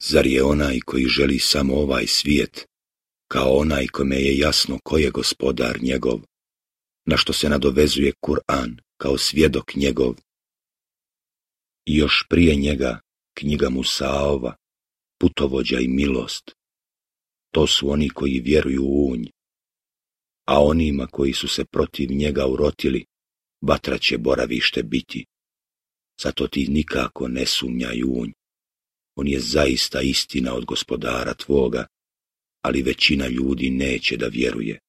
Zar je onaj koji želi samo ovaj svijet, kao onaj kome je jasno ko je gospodar njegov, na što se nadovezuje Kur'an kao svjedok njegov? I još prije njega knjiga Musaova, putovođa i milost. To su oni koji vjeruju u nj, a onima koji su se protiv njega urotili, vatra će boravište biti. Zato ti nikako ne sumnjaj u nj. On je zaista istina od gospodara tvoga, ali većina ljudi neće da vjeruje.